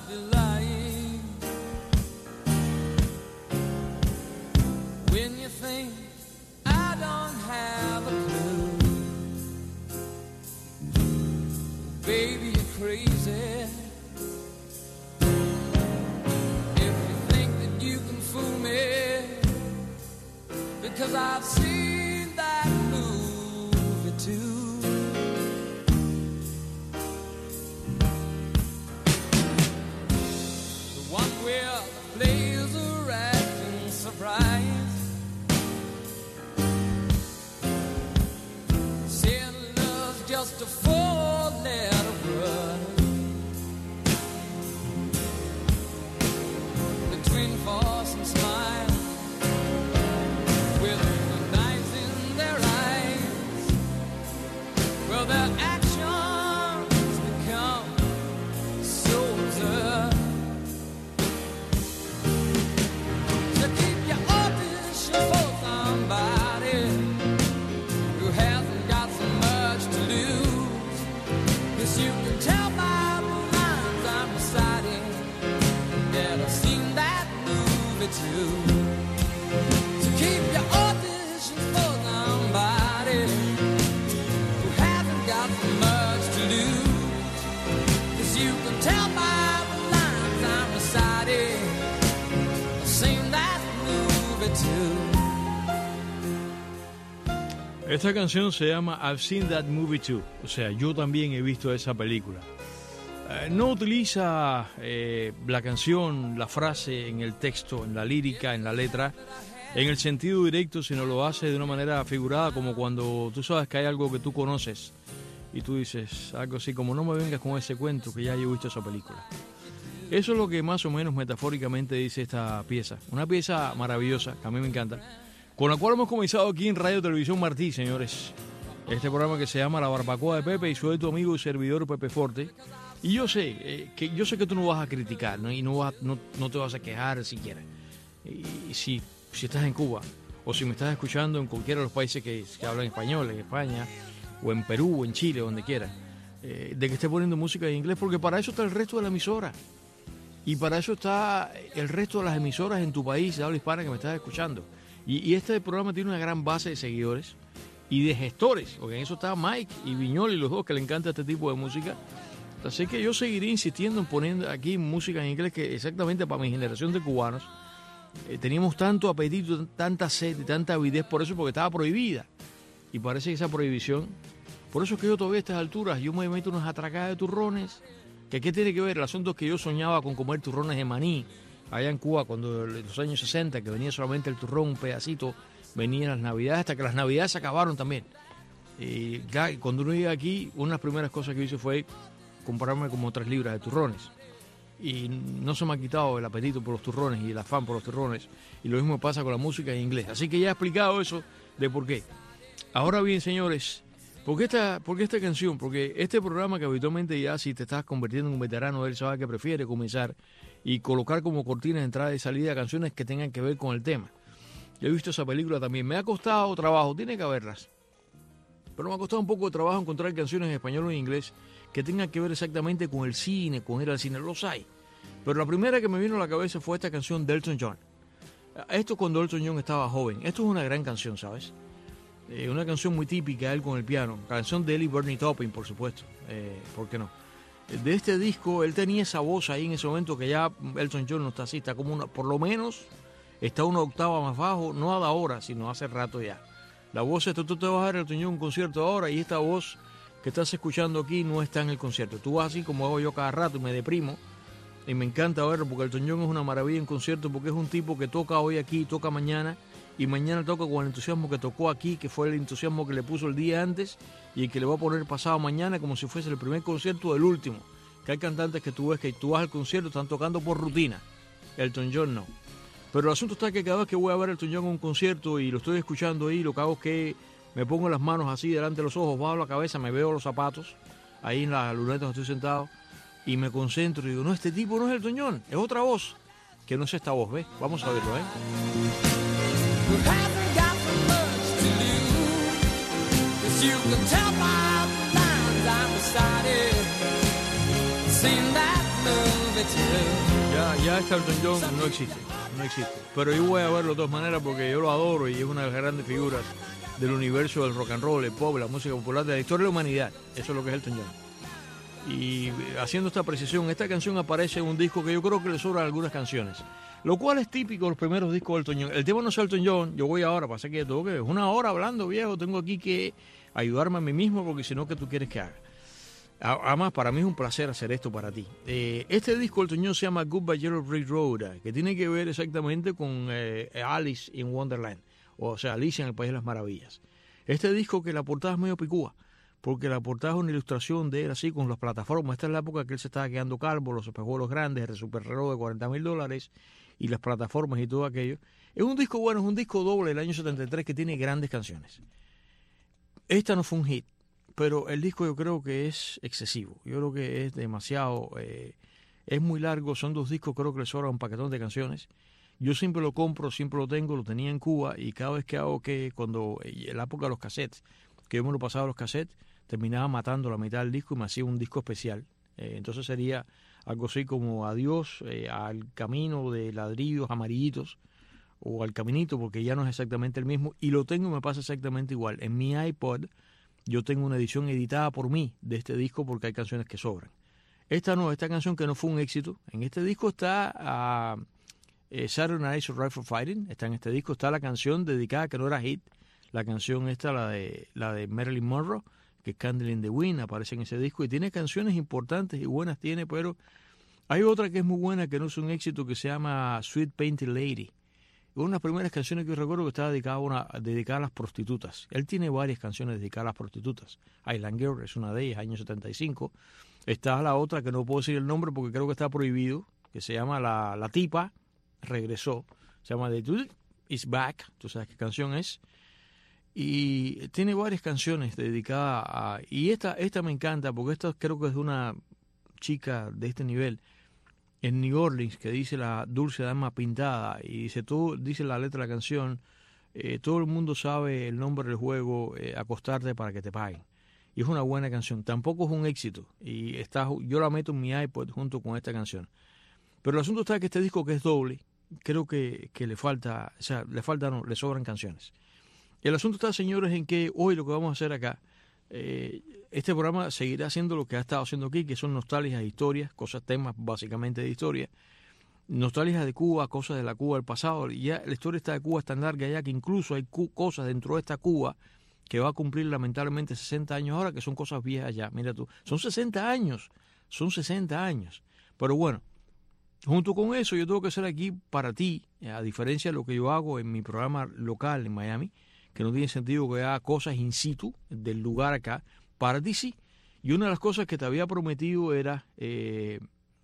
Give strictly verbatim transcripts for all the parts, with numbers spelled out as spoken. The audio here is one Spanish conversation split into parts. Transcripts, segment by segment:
be lying when you think I don't have a clue. Baby, you're crazy if you think that you can fool me, because I've seen that movie too. The one where the players are acting surprised, saying love's just a four-letter word between force and smile, with the knives in their eyes. Well, their actions become so absurd. So keep your audition for somebody who hasn't got so much to lose. 'Cause you can tell by the lines I'm reciting that I've seen that movie too. So keep your audition for somebody who hasn't got so much to lose. 'Cause you can tell by the lines I'm reciting I've seen that movie too. Esta canción se llama I've Seen That Movie Too, o sea, yo también he visto esa película. Eh, no utiliza eh, la canción, la frase en el texto, en la lírica, en la letra, en el sentido directo, sino lo hace de una manera figurada, como cuando tú sabes que hay algo que tú conoces y tú dices algo así como no me vengas con ese cuento que ya yo he visto esa película. Eso es lo que más o menos metafóricamente dice esta pieza. Una pieza maravillosa, que a mí me encanta, con la cual hemos comenzado aquí en Radio Televisión Martí, señores. Este programa que se llama La Barbacoa de Pepe, y soy tu amigo y servidor Pepe Forte. Y yo sé, eh, que yo sé que tú no vas a criticar, ¿no? Y no, vas, no, no te vas a quejar siquiera. Y, y si, si estás en Cuba, o si me estás escuchando en cualquiera de los países que, que hablan español, en España, o en Perú, o en Chile, donde quiera, eh, de que estés poniendo música en inglés, porque para eso está el resto de la emisora. Y para eso está el resto de las emisoras en tu país de habla hispana que me estás escuchando. Y, y este programa tiene una gran base de seguidores y de gestores, porque en eso está Mike y Viñoli, los dos que le encanta este tipo de música. Así que yo seguiré insistiendo en poner aquí música en inglés, que exactamente para mi generación de cubanos eh, teníamos tanto apetito, tanta sed y tanta avidez por eso, porque estaba prohibida. Y parece que esa prohibición, por eso es que yo todavía a estas alturas, yo me meto unas atracadas de turrones, que qué tiene que ver. El asunto es que yo soñaba con comer turrones de maní allá en Cuba, cuando en los años sesenta, que venía solamente el turrón, un pedacito, venían las navidades, hasta que las navidades se acabaron también. Y ya, cuando uno llega aquí, una de las primeras cosas que hice fue comprarme como tres libras de turrones. Y no se me ha quitado el apetito por los turrones y el afán por los turrones. Y lo mismo pasa con la música en inglés. Así que ya he explicado eso de por qué. Ahora bien, señores, ¿por qué esta, por qué esta canción? Porque este programa, que habitualmente ya si te estás convirtiendo en un veterano, él sabe que prefiere comenzar y colocar como cortina de entrada y salida canciones que tengan que ver con el tema. Yo he visto esa película también. Me ha costado trabajo, tiene que verlas. Pero me ha costado un poco de trabajo encontrar canciones en español o en inglés que tengan que ver exactamente con el cine, con ir al cine. Los hay. Pero la primera que me vino a la cabeza fue esta canción de Elton John. Esto cuando Elton John estaba joven. Esto es una gran canción, ¿sabes? Eh, una canción muy típica, él con el piano. Canción de él y Bernie Taupin, por supuesto. Eh, ¿Por qué no? De este disco, él tenía esa voz ahí en ese momento que ya Elton John no está así. Está como una, por lo menos, está una octava más bajo, no a la hora, sino hace rato ya. La voz, esto tú te vas a ver Elton John un concierto ahora, y esta voz que estás escuchando aquí no está en el concierto. Tú vas así como hago yo cada rato y me deprimo. Y me encanta verlo, porque Elton John es una maravilla en concierto, porque es un tipo que toca hoy aquí, toca mañana, y mañana toca con el entusiasmo que tocó aquí, que fue el entusiasmo que le puso el día antes, y el que le va a poner pasado mañana, como si fuese el primer concierto del último. Que hay cantantes que tú ves que tú vas al concierto, están tocando por rutina. Elton John no. Pero el asunto está que cada vez que voy a ver a Elton John en un concierto y lo estoy escuchando ahí, lo que hago es que me pongo las manos así delante de los ojos, bajo la cabeza, me veo los zapatos, ahí en la luneta donde estoy sentado, y me concentro y digo, no, este tipo no es Elton John, es otra voz, que no es esta voz, ¿ves? Vamos a verlo, ¿eh? too. Ya, ya este Elton John no existe, no existe. Pero yo voy a verlo de todas maneras porque yo lo adoro y es una de las grandes figuras del universo del rock and roll, el pop, la música popular, de la historia de la humanidad. Eso es lo que es Elton John. Y haciendo esta precisión, esta canción aparece en un disco que yo creo que le sobran algunas canciones, lo cual es típico de los primeros discos de Elton John. El tema no es Elton John, yo voy ahora, pasa que tengo que, es una hora hablando, viejo, tengo aquí que ayudarme a mí mismo porque si no, ¿qué tú quieres que haga? Además, para mí es un placer hacer esto para ti. Eh, este disco Elton John se llama Goodbye Yellow Brick Road, que tiene que ver exactamente con eh, Alice in Wonderland, o sea, Alicia en el País de las Maravillas. Este disco que la portada es medio picúa, porque la portada es una ilustración de él así con las plataformas. Esta es la época que él se estaba quedando calvo, los espejuelos grandes, el super reloj de cuarenta mil dólares y las plataformas y todo aquello. Es un disco bueno, es un disco doble del año setenta y tres que tiene grandes canciones. Esta no fue un hit, pero el disco yo creo que es excesivo. Yo creo que es demasiado, eh, es muy largo, son dos discos, creo que le sobra un paquetón de canciones. Yo siempre lo compro, siempre lo tengo, lo tenía en Cuba y cada vez que hago que, cuando en la época de los cassettes, que yo me lo pasaba los cassettes, terminaba matando la mitad del disco y me hacía un disco especial. Eh, entonces sería algo así como adiós eh, al camino de ladrillos amarillitos o al caminito, porque ya no es exactamente el mismo, y lo tengo y me pasa exactamente igual. En mi iPod yo tengo una edición editada por mí de este disco porque hay canciones que sobran. Esta no, esta canción que no fue un éxito. En este disco está uh, eh, Saturday Night Rifle Fighting, está en este disco, está la canción dedicada que no era hit, la canción esta, la de, la de Marilyn Monroe, que es Candle in the Wind, aparece en ese disco y tiene canciones importantes y buenas tiene, pero hay otra que es muy buena que no es un éxito que se llama Sweet Painted Lady. Una de las primeras canciones que yo recuerdo que estaba dedicada a, una, dedicada a las prostitutas. Él tiene varias canciones dedicadas a las prostitutas. Island Girl es una de ellas, año setenta y cinco. Está la otra que no puedo decir el nombre porque creo que está prohibido, que se llama La, la Tipa Regresó. Se llama The Dude Is Back, tú sabes qué canción es. Y tiene varias canciones dedicadas a... Y esta, esta me encanta porque esta creo que es de una chica de este nivel en New Orleans que dice la dulce dama pintada y dice, tú, dice la letra de la canción, eh, todo el mundo sabe el nombre del juego, eh, acostarte para que te paguen. Y es una buena canción, tampoco es un éxito y está, yo la meto en mi iPod junto con esta canción. Pero el asunto está que este disco que es doble, creo que, que le falta, o sea, le faltan, no, le sobran canciones. El asunto está, señores, en que hoy lo que vamos a hacer acá, eh, este programa seguirá haciendo lo que ha estado haciendo aquí, que son nostalgias de historias, cosas, temas básicamente de historia, nostalgias de Cuba, cosas de la Cuba del pasado. Y ya la historia está de Cuba es tan larga ya que incluso hay cu- cosas dentro de esta Cuba que va a cumplir lamentablemente sesenta años ahora, que son cosas viejas ya. Mira tú, son sesenta años, son sesenta años. Pero bueno, junto con eso yo tengo que hacer aquí para ti, a diferencia de lo que yo hago en mi programa local en Miami, que no tiene sentido que haga cosas in situ del lugar acá, para ti sí. Y una de las cosas que te había prometido era eh,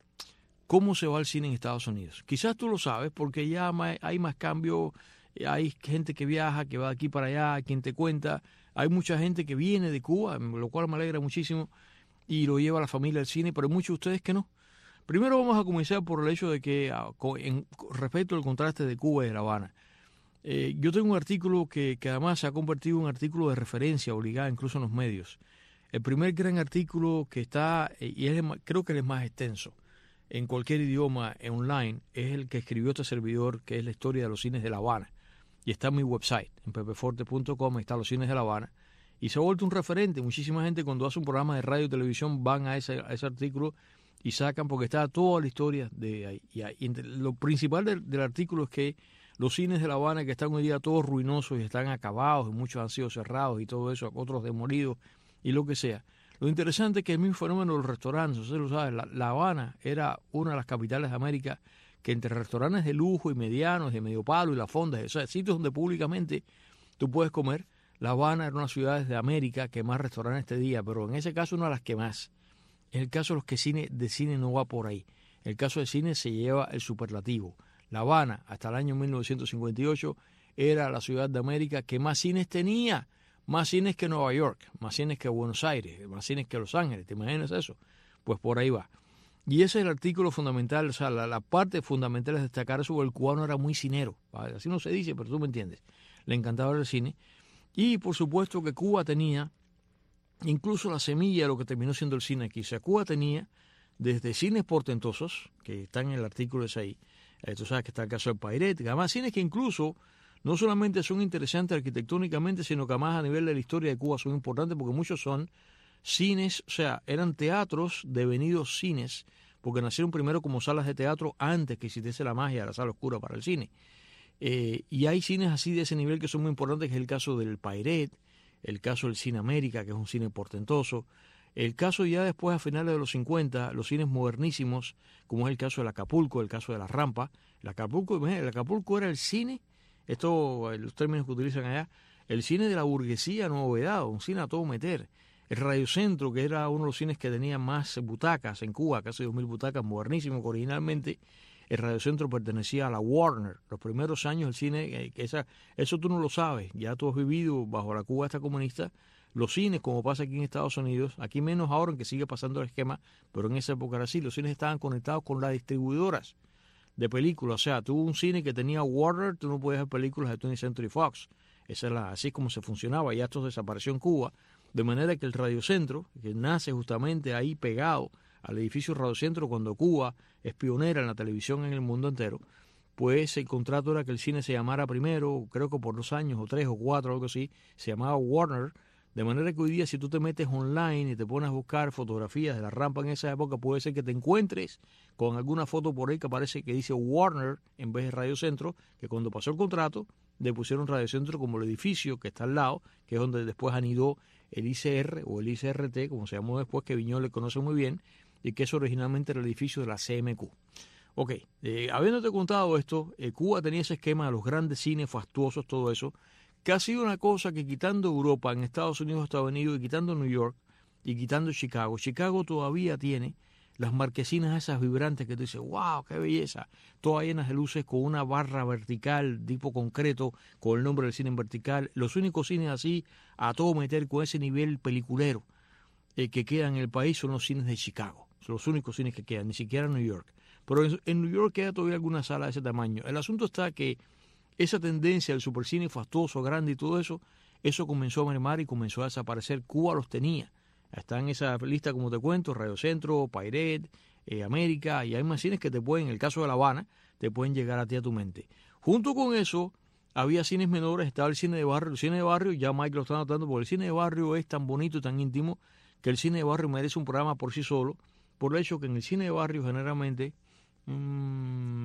cómo se va el cine en Estados Unidos. Quizás tú lo sabes porque ya hay más cambio, hay gente que viaja, que va de aquí para allá, quien te cuenta, hay mucha gente que viene de Cuba, lo cual me alegra muchísimo, y lo lleva a la familia al cine, pero hay muchos de ustedes que no. Primero vamos a comenzar por el hecho de que, en respecto al contraste de Cuba y de La Habana, Eh, yo tengo un artículo que, que además se ha convertido en un artículo de referencia obligada incluso en los medios. El primer gran artículo que está, eh, y es, creo que es el más extenso en cualquier idioma online, es el que escribió este servidor, que es la historia de los cines de La Habana. Y está en mi website, en pepe forte punto com, está los cines de La Habana. Y se ha vuelto un referente. Muchísima gente cuando hace un programa de radio y televisión van a ese, a ese artículo y sacan, porque está toda la historia de ahí. Y, ahí, y lo principal del, del artículo es que los cines de La Habana, que están hoy día todos ruinosos y están acabados, y muchos han sido cerrados y todo eso, otros demolidos y lo que sea. Lo interesante es que el mismo fenómeno de los restaurantes, usted lo sabe, La, La Habana era una de las capitales de América que entre restaurantes de lujo y medianos, de medio palo y las fondas, o sea, sitios donde públicamente tú puedes comer, La Habana era una de las ciudades de América que más restaurantes tenía, pero en ese caso una de las que más. En el caso de los que cine, de cine no va por ahí. En el caso de cine se lleva el superlativo. La Habana, hasta el año mil novecientos cincuenta y ocho, era la ciudad de América que más cines tenía. Más cines que Nueva York, más cines que Buenos Aires, más cines que Los Ángeles. ¿Te imaginas eso? Pues por ahí va. Y ese es el artículo fundamental, o sea, la, la parte fundamental es destacar eso, porque el cubano era muy cinero. ¿Vale? Así no se dice, pero tú me entiendes. Le encantaba el cine. Y por supuesto que Cuba tenía incluso la semilla de lo que terminó siendo el cine aquí. O sea, Cuba tenía desde cines portentosos, que están en el artículo ese ahí, eh, tú sabes que está el caso del Pirate, además cines que incluso no solamente son interesantes arquitectónicamente, sino que además a nivel de la historia de Cuba son importantes porque muchos son cines, o sea, eran teatros devenidos cines, porque nacieron primero como salas de teatro antes que existiese la magia de la sala oscura para el cine. Eh, y hay cines así de ese nivel que son muy importantes, que es el caso del Pirate, el caso del Cine América, que es un cine portentoso, el caso ya después a finales de los cincuenta, los cines modernísimos, como es el caso del Acapulco, el caso de la Rampa. El Acapulco, el Acapulco era el cine, esto, los términos que utilizan allá, el cine de la burguesía novedad, un cine a todo meter. El Radiocentro, que era uno de los cines que tenía más butacas en Cuba, casi dos mil butacas, modernísimo, que originalmente el Radiocentro pertenecía a la Warner. Los primeros años del cine, eh, esa, eso tú no lo sabes, ya tú has vivido bajo la Cuba esta comunista. Los cines, como pasa aquí en Estados Unidos, aquí menos ahora en que sigue pasando el esquema, pero en esa época era así, los cines estaban conectados con las distribuidoras de películas. O sea, tuvo un cine que tenía Warner, tú no podías ver películas de twentieth Century Fox. Esa es la, así es como se funcionaba, ya esto desapareció en Cuba, de manera que el Radiocentro, que nace justamente ahí pegado al edificio Radiocentro cuando Cuba es pionera en la televisión en el mundo entero, pues el contrato era que el cine se llamara primero, creo que por dos años o tres o cuatro, algo así, se llamaba Warner. De manera que hoy día si tú te metes online y te pones a buscar fotografías de la Rampa en esa época, puede ser que te encuentres con alguna foto por ahí que aparece que dice Warner en vez de Radiocentro, que cuando pasó el contrato le pusieron Radiocentro como el edificio que está al lado, que es donde después anidó el I C R o el I C R T, como se llamó después, que Viñoles le conoce muy bien, y que eso originalmente era el edificio de la C M Q. Ok, eh, habiéndote contado esto, eh, Cuba tenía ese esquema de los grandes cines fastuosos, todo eso, que ha sido una cosa que quitando Europa, en Estados Unidos, Estados Unidos, y quitando New York, y quitando Chicago, Chicago todavía tiene las marquesinas esas vibrantes que tú dices, wow, qué belleza, todas llenas de luces con una barra vertical, tipo concreto, con el nombre del cine en vertical, los únicos cines así, a todo meter con ese nivel peliculero eh, que quedan en el país son los cines de Chicago, son los únicos cines que quedan, ni siquiera en New York, pero en, en New York queda todavía alguna sala de ese tamaño. El asunto está que esa tendencia del supercine fastuoso, grande y todo eso, eso comenzó a mermar y comenzó a desaparecer. Cuba los tenía. Está en esa lista, como te cuento, Radiocentro, Pirate, eh, América, y hay más cines que te pueden, en el caso de La Habana, te pueden llegar a ti a tu mente. Junto con eso, había cines menores, estaba el cine de barrio. El cine de barrio, ya Mike lo está notando, porque el cine de barrio es tan bonito y tan íntimo que el cine de barrio merece un programa por sí solo, por el hecho que en el cine de barrio generalmente... Mmm,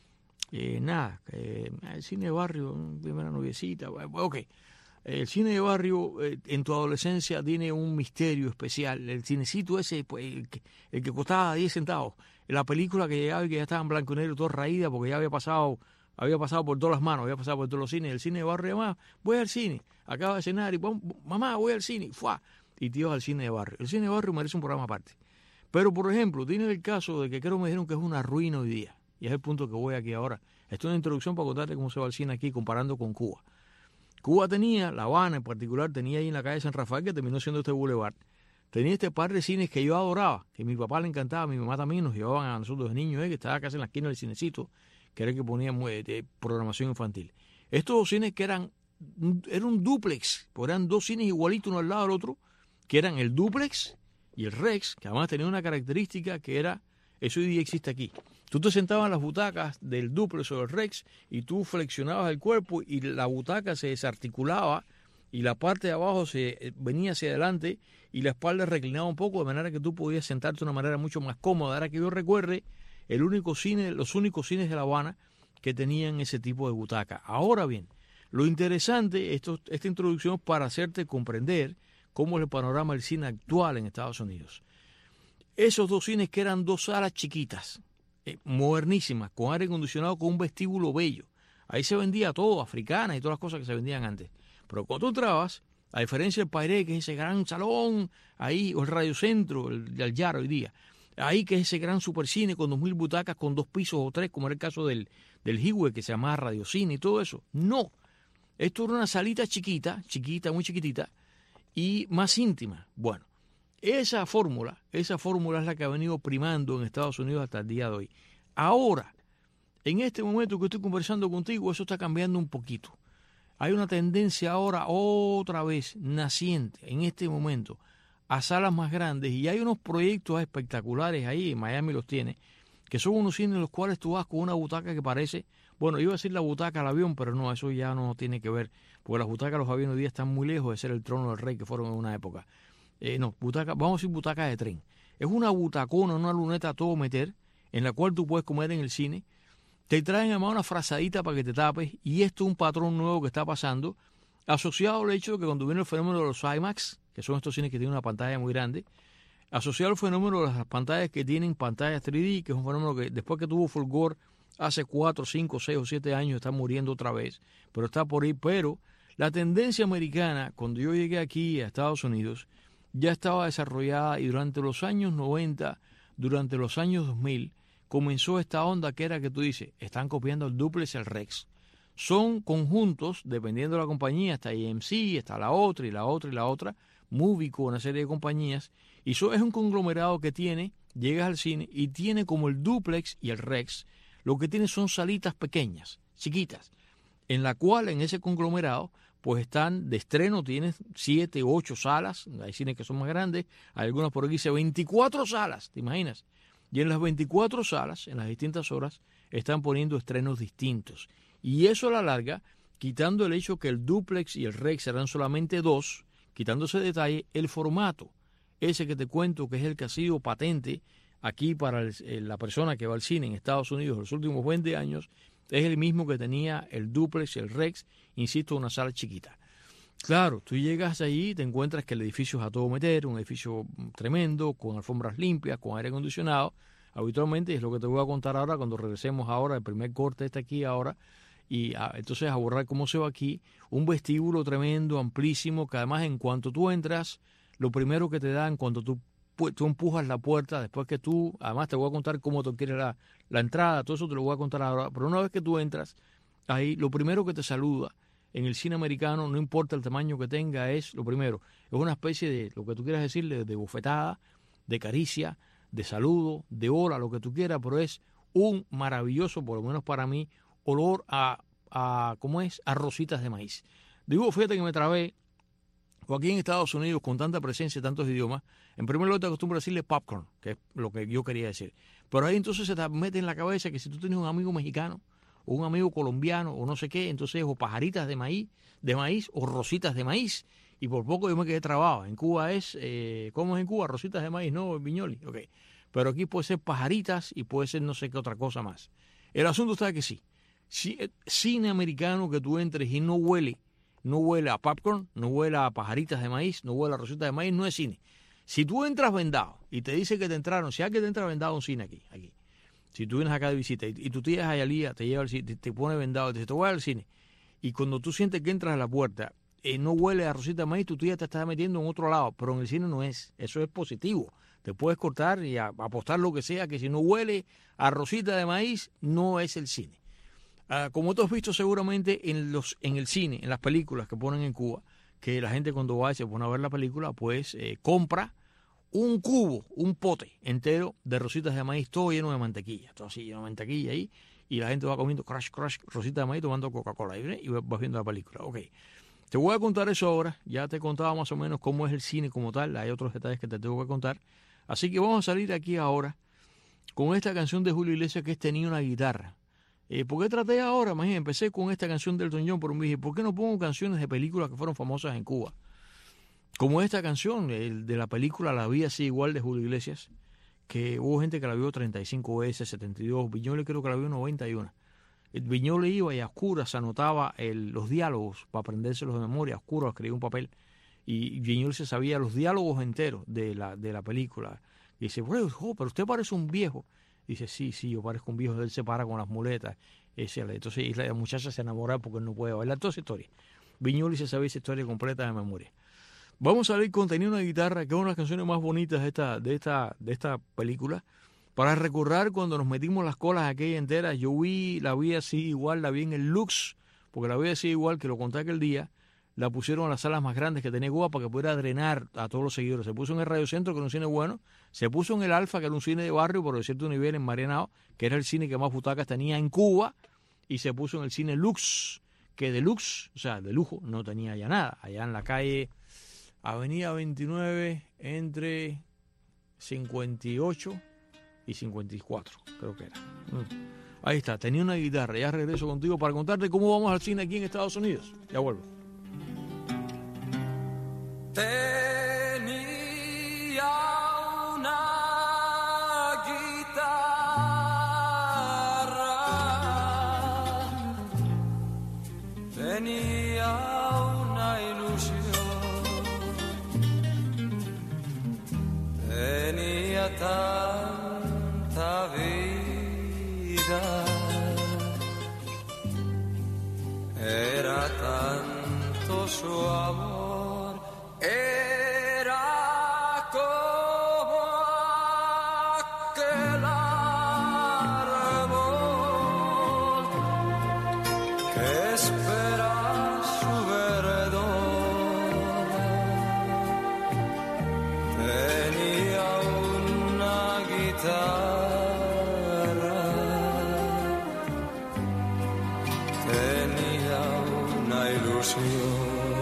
Eh, nada, eh, el cine de barrio, primera noviecita, ok. El cine de barrio eh, en tu adolescencia tiene un misterio especial. El cinecito ese, pues, el que, el que costaba diez centavos. La película que llegaba y que ya estaba en blanco y negro, toda raída, porque ya había pasado, había pasado por todas las manos, había pasado por todos los cines. El cine de barrio, mamá, voy al cine, acaba de cenar, y mamá, voy al cine, ¡fua! Y tío al cine de barrio. El cine de barrio merece un programa aparte. Pero, por ejemplo, tiene el caso de que creo me dijeron que es una ruina hoy día. Y es el punto que voy aquí ahora. Esto es una introducción para contarte cómo se va el cine aquí comparando con Cuba. Cuba tenía, La Habana en particular, tenía ahí en la calle San Rafael, que terminó siendo este boulevard, tenía este par de cines que yo adoraba, que a mi papá le encantaba, a mi mamá también, nos llevaban a nosotros de niños, eh, que estaba casi en la esquina del cinecito, que era el que ponía de programación infantil. Estos dos cines que eran, era un dúplex, pues eran dos cines igualitos uno al lado del otro, que eran el dúplex y el Rex, que además tenía una característica que era, eso hoy día existe aquí. Tú te sentabas en las butacas del dúplex o del Rex y tú flexionabas el cuerpo y la butaca se desarticulaba y la parte de abajo se venía hacia adelante y la espalda reclinaba un poco de manera que tú podías sentarte de una manera mucho más cómoda. Ahora que yo recuerde, el único cine, los únicos cines de La Habana que tenían ese tipo de butaca. Ahora bien, lo interesante, esto, esta introducción es para hacerte comprender cómo es el panorama del cine actual en Estados Unidos. Esos dos cines que eran dos salas chiquitas, eh, modernísimas, con aire acondicionado, con un vestíbulo bello. Ahí se vendía todo, africana y todas las cosas que se vendían antes. Pero cuando tú entrabas, a diferencia del Pirate, que es ese gran salón, ahí, o el Radiocentro, el de Allar hoy día, ahí que es ese gran supercine con dos mil butacas, con dos pisos o tres, como era el caso del, del Highway, que se llamaba Radiocine y todo eso. No, esto era una salita chiquita, chiquita, muy chiquitita, y más íntima. Bueno, esa fórmula, esa fórmula es la que ha venido primando en Estados Unidos hasta el día de hoy. Ahora, en este momento que estoy conversando contigo, eso está cambiando un poquito. Hay una tendencia ahora, otra vez, naciente, en este momento, a salas más grandes, y hay unos proyectos espectaculares ahí, en Miami los tiene, que son unos cines en los cuales tú vas con una butaca que parece, bueno, iba a decir la butaca al avión, pero no, eso ya no tiene que ver, porque las butacas de los aviones hoy día están muy lejos de ser el trono del rey que fueron en una época. Eh, no, butaca, vamos a decir butaca de tren. Es una butacona, una luneta a todo meter, en la cual tú puedes comer en el cine. Te traen además una frazadita para que te tapes, y esto es un patrón nuevo que está pasando, asociado al hecho de que cuando viene el fenómeno de los IMAX, que son estos cines que tienen una pantalla muy grande, asociado al fenómeno de las pantallas que tienen pantallas tres D, que es un fenómeno que después que tuvo fulgor hace cuatro, cinco, seis o siete años está muriendo otra vez, pero está por ahí. Pero la tendencia americana, cuando yo llegué aquí a Estados Unidos, ya estaba desarrollada, y durante los años noventa, durante los años dos mil, comenzó esta onda que era que tú dices, están copiando el duplex y el Rex. Son conjuntos, dependiendo de la compañía, está A M C, está la otra y la otra y la otra, Movico, una serie de compañías, y eso es un conglomerado que tiene, llegas al cine y tiene como el duplex y el Rex, lo que tiene son salitas pequeñas, chiquitas, en la cual en ese conglomerado pues están de estreno, tienes siete, ocho salas, hay cines que son más grandes, hay algunas por aquí dice veinticuatro salas, ¿te imaginas? Y en las veinticuatro salas, en las distintas horas, están poniendo estrenos distintos. Y eso a la larga, quitando el hecho que el duplex y el Rex serán solamente dos, quitando ese detalle, el formato, ese que te cuento que es el que ha sido patente aquí para el, la persona que va al cine en Estados Unidos en los últimos veinte años, es el mismo que tenía el duplex y el Rex, insisto, una sala chiquita. Claro, tú llegas allí y te encuentras que el edificio es a todo meter, un edificio tremendo, con alfombras limpias, con aire acondicionado. Habitualmente es lo que te voy a contar ahora cuando regresemos ahora, el primer corte está aquí ahora, y a, entonces a borrar cómo se va aquí, un vestíbulo tremendo, amplísimo, que además en cuanto tú entras, lo primero que te dan cuando tú, tú empujas la puerta, después que tú, además te voy a contar cómo tú quieres la, la entrada, todo eso te lo voy a contar ahora, pero una vez que tú entras, ahí lo primero que te saluda en el cine americano, no importa el tamaño que tenga, es lo primero, es una especie de, lo que tú quieras decirle, de bofetada, de caricia, de saludo, de hola, lo que tú quieras, pero es un maravilloso, por lo menos para mí, olor a, a ¿cómo es? A rositas de maíz. Digo, fíjate que me trabé, o aquí en Estados Unidos, con tanta presencia de tantos idiomas, en primer lugar te acostumbro a decirle popcorn, que es lo que yo quería decir. Pero ahí entonces se te mete en la cabeza que si tú tienes un amigo mexicano, o un amigo colombiano, o no sé qué, entonces o pajaritas de maíz, de maíz, o rositas de maíz, y por poco yo me quedé trabado. En Cuba es, eh, ¿cómo es en Cuba? Rositas de maíz, no, viñoli, ok. Pero aquí puede ser pajaritas y puede ser no sé qué otra cosa más. El asunto está que sí, si, cine americano que tú entres y no huele, no huele a popcorn, no huele a pajaritas de maíz, no huele a rositas de maíz, no es cine. Si tú entras vendado y te dice que te entraron, si alguien te entra vendado a un cine aquí, aquí, si tú vienes acá de visita y, y tu tía Jayalía te lleva al cine, te, te pone vendado y te dice, te voy al cine, y cuando tú sientes que entras a la puerta, eh, no huele a rosita de maíz, tu tía te está metiendo en otro lado, pero en el cine no es, eso es positivo. Te puedes cortar y a, a apostar lo que sea, que si no huele a rosita de maíz, no es el cine. Uh, como tú has visto seguramente en, los, en el cine, en las películas que ponen en Cuba, que la gente cuando va y se pone a ver la película, pues eh, compra un cubo, un pote entero de rositas de maíz, todo lleno de mantequilla, todo así lleno de mantequilla ahí, y la gente va comiendo crush, crush, rositas de maíz, tomando Coca-Cola, y, y vas viendo la película. Ok, te voy a contar eso ahora, ya te contaba más o menos cómo es el cine como tal, hay otros detalles que te tengo que contar, así que vamos a salir aquí ahora con esta canción de Julio Iglesias que es Tenía una guitarra. Eh, ¿Por qué traté ahora? Imagínate, empecé con esta canción del Elton John, pero me dije, ¿por qué no pongo canciones de películas que fueron famosas en Cuba? Como esta canción, el de la película La vida así igual de Julio Iglesias, que hubo gente que la vio treinta y cinco veces, setenta y dos, Viñoles creo que la vio noventa y uno. El Viñoles iba y a oscuras anotaba el, los diálogos para aprendérselos de memoria, a oscuras escribía un papel, y Viñoles se sabía los diálogos enteros de la, de la película. Y dice, bueno, oh, pero usted parece un viejo. Dice, sí, sí, yo parezco un viejo, él se para con las muletas. Entonces y la muchacha se enamora porque él no puede bailar. Toda esa historia. Viñoles se sabía esa historia completa de memoria. Vamos a ver con Tenía una guitarra, que es una de las canciones más bonitas de esta, de esta, de esta película, para recordar cuando nos metimos las colas aquella entera. Yo vi, la vi así igual, la vi en el Lux, porque la vi así igual, que lo conté aquel día, la pusieron en las salas más grandes que tenía Cuba para que pudiera drenar a todos los seguidores. Se puso en el Radio Centro, que era un cine bueno, se puso en el Alfa, que era un cine de barrio, por cierto nivel, en Marianao, que era el cine que más butacas tenía en Cuba, y se puso en el cine Lux, que de Lux, o sea, de lujo, no tenía ya nada. Allá en la calle, Avenida veintinueve entre cincuenta y ocho y cincuenta y cuatro, creo que era. Ahí está, tenía una guitarra. Ya regreso contigo para contarte cómo vamos al cine aquí en Estados Unidos. Ya vuelvo. Tenía una guitarra, tenía una ilusión, tenía tanta vida, era tanto su amor, era como aquel árbol que espera su verdor. Tenía una guitarra, tenía una ilusión.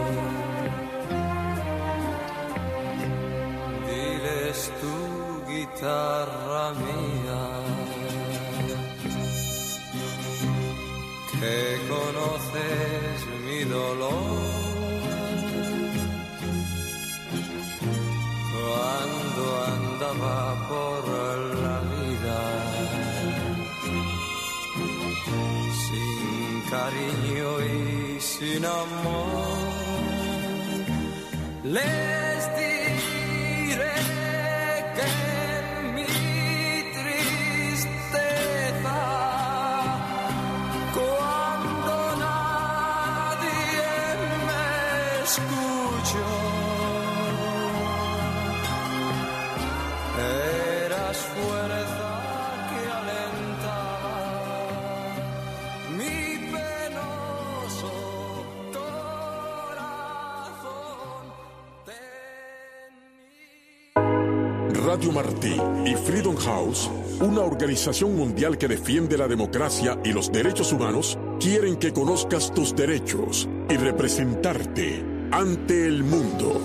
Diles tu guitarra mía, que conoces mi dolor. Cuando andaba por la vida sin cariño y sin amor, les diré que mi tristeza, cuando nadie me escuchó, eras fuerza que alentaba mi penoso corazón. Radio Martí y Freedom House, una organización mundial que defiende la democracia y los derechos humanos, quieren que conozcas tus derechos y representarte ante el mundo.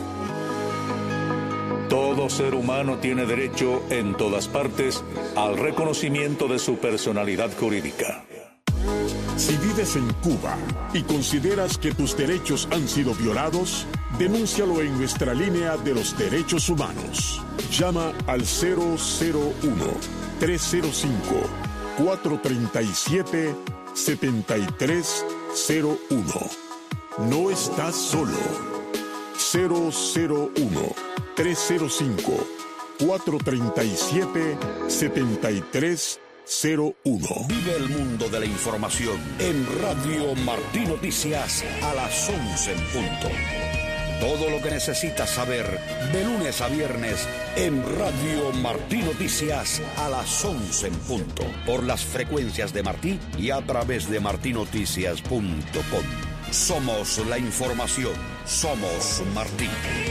Todo ser humano tiene derecho en todas partes al reconocimiento de su personalidad jurídica. Si vives en Cuba y consideras que tus derechos han sido violados, denúncialo en nuestra línea de los derechos humanos. Llama al cero cero uno, tres cero cinco, cuatro tres siete, siete tres cero uno. No estás solo. cero cero uno, tres cero cinco, cuatro tres siete, siete tres cero uno. Vive el mundo de la información en Radio Martí Noticias a las once en punto. Todo lo que necesitas saber de lunes a viernes en Radio Martí Noticias a las once en punto. Por las frecuencias de Martí y a través de martí noticias punto com. Somos la información. Somos Martí.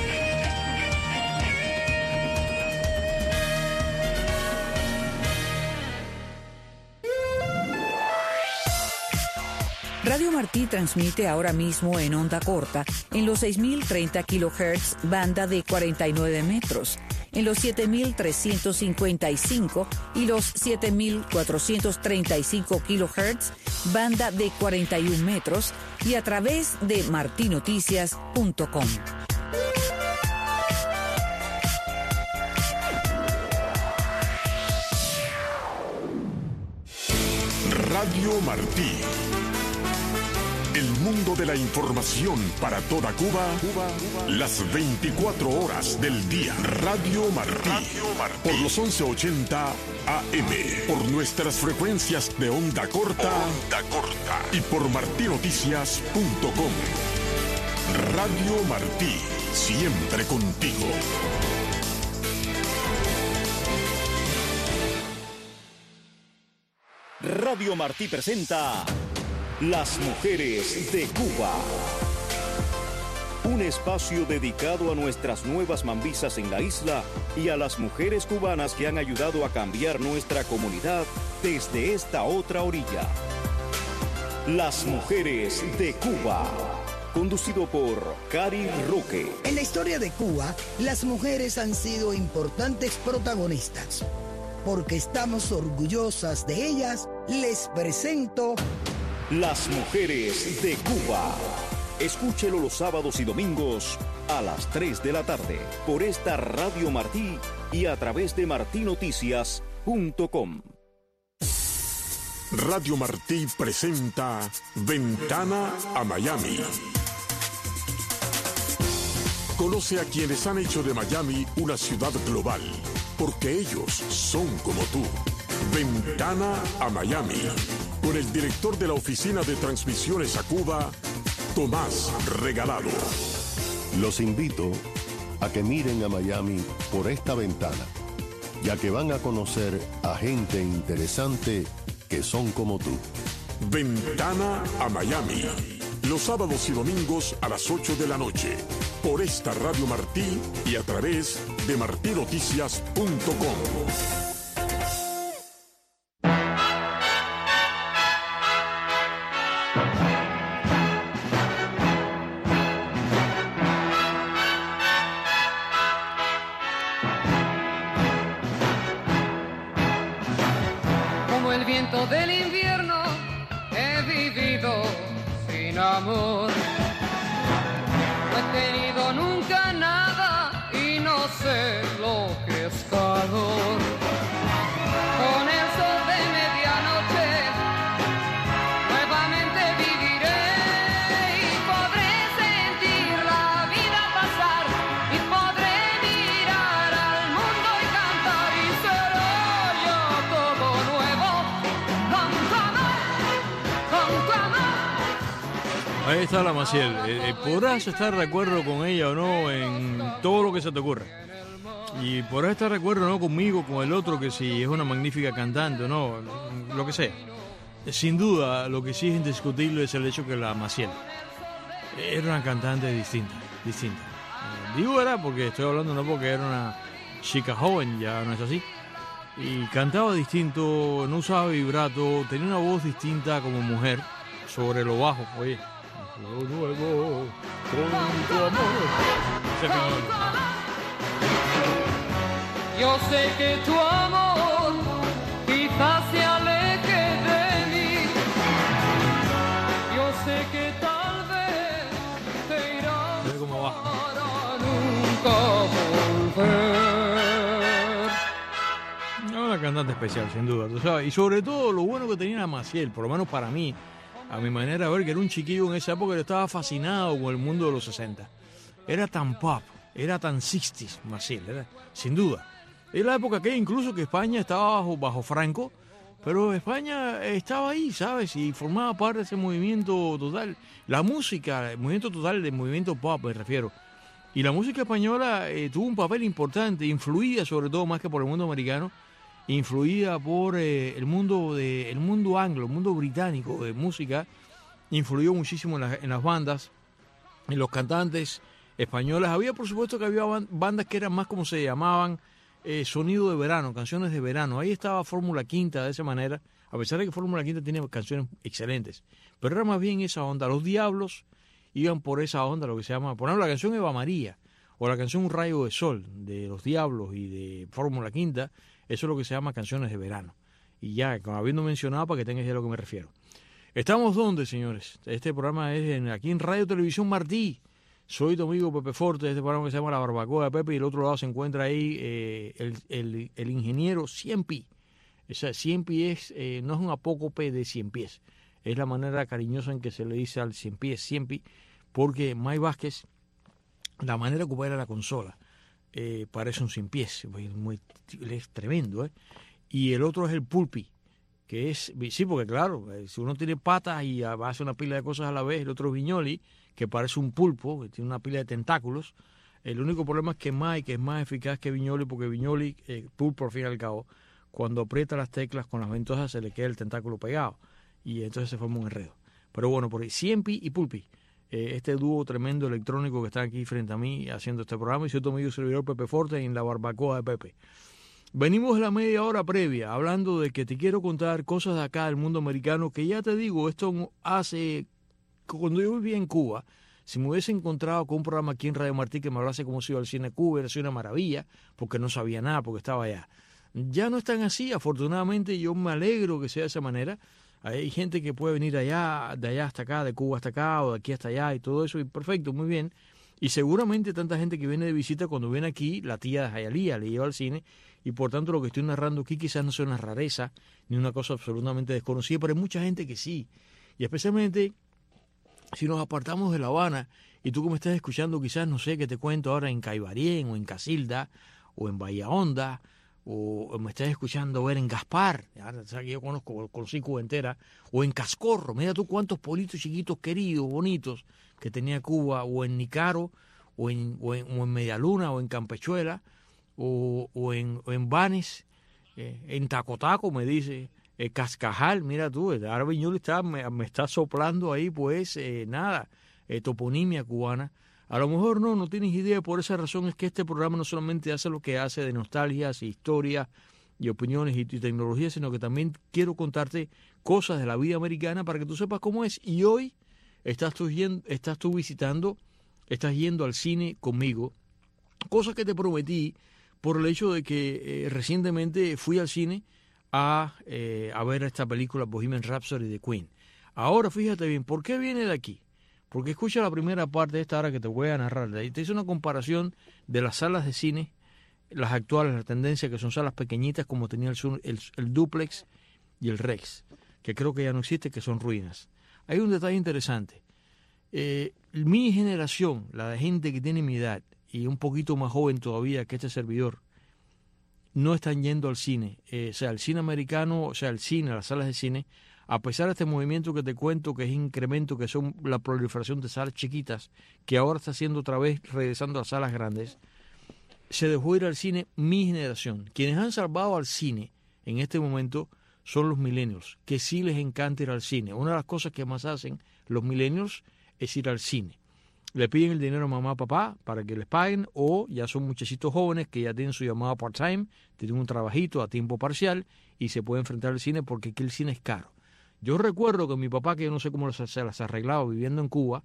Radio Martí transmite ahora mismo en onda corta en los seis mil treinta kilohertz, banda de cuarenta y nueve metros, en los siete mil trescientos cincuenta y cinco y los siete mil cuatrocientos treinta y cinco kilohertz, banda de cuarenta y un metros, y a través de martí noticias punto com. Radio Martí. El mundo de la información para toda Cuba, Cuba, Cuba, las veinticuatro horas del día. Radio Martí. Radio Martí. Por los once ochenta A M. Por nuestras frecuencias de onda corta. Onda corta. Y por martí noticias punto com. Radio Martí. Siempre contigo. Radio Martí presenta Las Mujeres de Cuba. Un espacio dedicado a nuestras nuevas mambisas en la isla y a las mujeres cubanas que han ayudado a cambiar nuestra comunidad desde esta otra orilla. Las Mujeres de Cuba. conducido por Cari Roque. En la historia de Cuba, las mujeres han sido importantes protagonistas. Porque estamos orgullosas de ellas, les presento Las Mujeres de Cuba. Escúchelo los sábados y domingos a las tres de la tarde por esta Radio Martí y a través de martí noticias punto com. Radio Martí presenta Ventana a Miami. Conoce a quienes han hecho de Miami una ciudad global, porque ellos son como tú. Ventana a Miami, con el director de la Oficina de Transmisiones a Cuba, Tomás Regalado. Los invito a que miren a Miami por esta ventana, ya que van a conocer a gente interesante que son como tú. Ventana a Miami, los sábados y domingos a las ocho de la noche, por esta Radio Martí y a través de martí noticias punto com. Del invierno he vivido sin amor. No he tenido nunca nada y no sé lo que es calor. Con el sol de medianoche nuevamente viviré y podré sentir la vida pasar y podré mirar al mundo y cantar y será yo todo nuevo. Ahí está la Maciel. Eh, podrás estar de acuerdo con ella o no en todo lo que se te ocurra. Y podrás estar de acuerdo o no conmigo, con el otro, que si es una magnífica cantante o no, lo que sea. Sin duda, lo que sí es indiscutible es el hecho que la Maciel era una cantante distinta, distinta. Eh, digo era porque estoy hablando no porque era una chica joven, ya no es así. Y cantaba distinto, no usaba vibrato, tenía una voz distinta como mujer, sobre lo bajo, oye. Lo nuevo, con tu amor. Yo sé que tu amor quizás se aleje de mí. Yo sé que tal vez te irás para nunca volver. No, una cantante especial, sin duda, tú sabes. Y sobre todo, lo bueno que tenía Maciel, por lo menos para mí, a mi manera de ver, que era un chiquillo en esa época que estaba fascinado con el mundo de los sesenta. Era tan pop, era tan sesenta Maciel, era, sin duda. Era la época que incluso que España estaba bajo, bajo Franco, pero España estaba ahí, ¿sabes? Y formaba parte de ese movimiento total. La música, el movimiento total del movimiento pop, me refiero. Y la música española eh, tuvo un papel importante, influida sobre todo más que por el mundo americano, influida por eh, el mundo de el mundo anglo, el mundo británico de música, influyó muchísimo en, la, en las bandas, en los cantantes españoles. Había, por supuesto, que había bandas que eran más como se llamaban eh, sonido de verano, canciones de verano. Ahí estaba Fórmula Quinta de esa manera, a pesar de que Fórmula Quinta tiene canciones excelentes, pero era más bien esa onda. Los Diablos iban por esa onda, lo que se llama, por ejemplo, la canción Eva María o la canción Un Rayo de Sol de Los Diablos y de Fórmula Quinta. Eso es lo que se llama canciones de verano. Y ya, como habiendo mencionado, para que tengas idea de lo que me refiero. ¿Estamos dónde, señores? Este programa es en, aquí en Radio Televisión Martí. Soy tu amigo Pepe Forte, este programa que se llama La Barbacoa de Pepe, y del otro lado se encuentra ahí eh, el, el, el ingeniero Cien Pi. O sea, Cien Pi es, eh, no es un apócope de cien pies. Es la manera cariñosa en que se le dice al Cien Pi, Cien Pi, porque Mike Vázquez, la manera que opera la consola, Eh, parece un cien pies, muy, es tremendo, ¿eh? Y el otro es el pulpi, que es, sí, porque claro, si uno tiene patas y hace una pila de cosas a la vez, el otro es Viñoli, que parece un pulpo, que tiene una pila de tentáculos. El único problema es que Mike es más eficaz que Viñoli, porque Viñoli, eh, pulpo al fin y al cabo, cuando aprieta las teclas con las ventosas se le queda el tentáculo pegado, y entonces se forma un enredo. Pero bueno, por ahí, Cien Pi y Pulpi. Este dúo tremendo electrónico que está aquí frente a mí haciendo este programa, y soy tu amigo servidor Pepe Forte en La Barbacoa de Pepe. Venimos de la media hora previa hablando de que te quiero contar cosas de acá del mundo americano, que ya te digo, esto hace, cuando yo vivía en Cuba, Si me hubiese encontrado con un programa aquí en Radio Martí que me hablase cómo se iba al cine a Cuba, hubiera sido una maravilla, porque no sabía nada, porque estaba allá. Ya no están así, afortunadamente yo me alegro que sea de esa manera. Hay gente que puede venir allá, de allá hasta acá, de Cuba hasta acá, o de aquí hasta allá, y todo eso, y perfecto, muy bien. Y seguramente tanta gente que viene de visita, cuando viene aquí, la tía de Jayalía le lleva al cine, y por tanto lo que estoy narrando aquí quizás no sea una rareza, ni una cosa absolutamente desconocida, pero hay mucha gente que sí. Y especialmente si nos apartamos de La Habana, y tú que me estás escuchando quizás, no sé, qué te cuento ahora en Caibarien, o en Casilda, o en Bahía Honda, o me estás escuchando ver en Gaspar, que yo conozco, conocí Cuba entera, o en Cascorro, mira tú cuántos pueblitos chiquitos queridos, bonitos, que tenía Cuba, o en Nicaro, o en, o en, o en Medialuna, o en Campechuela, o, o, en, o en Banes, eh, en Tacotaco, me dice, eh, Cascajal, mira tú, el árabe Ñul está, me, me está soplando ahí, pues, eh, nada, eh, toponimia cubana. A lo mejor no, no tienes idea, por esa razón es que este programa no solamente hace lo que hace de nostalgias, historias y opiniones y, y tecnología, sino que también quiero contarte cosas de la vida americana para que tú sepas cómo es. Y hoy estás tú, yendo, estás tú visitando, estás yendo al cine conmigo, cosas que te prometí por el hecho de que eh, recientemente fui al cine a, eh, a ver esta película Bohemian Rhapsody de Queen. Ahora fíjate bien, ¿por qué viene de aquí? Porque escucha la primera parte de esta hora que te voy a narrar. Ahí te hice una comparación de las salas de cine, las actuales, la tendencia, que son salas pequeñitas como tenía el, el, el Duplex y el Rex, que creo que ya no existe, que son ruinas. Hay un detalle interesante. Eh, mi generación, la de gente que tiene mi edad y un poquito más joven todavía que este servidor, no están yendo al cine. Eh, o sea, el cine americano, o sea, el cine, las salas de cine, a pesar de este movimiento que te cuento, que es incremento, que son la proliferación de salas chiquitas, que ahora está haciendo otra vez, regresando a salas grandes, se dejó ir al cine mi generación. Quienes han salvado al cine en este momento son los millennials, que sí les encanta ir al cine. Una de las cosas que más hacen los millennials es ir al cine. Le piden el dinero a mamá, papá, para que les paguen, o ya son muchachitos jóvenes que ya tienen su llamada part-time, tienen un trabajito a tiempo parcial y se pueden enfrentar al cine porque aquí el cine es caro. Yo recuerdo que mi papá, que yo no sé cómo se las arreglaba viviendo en Cuba,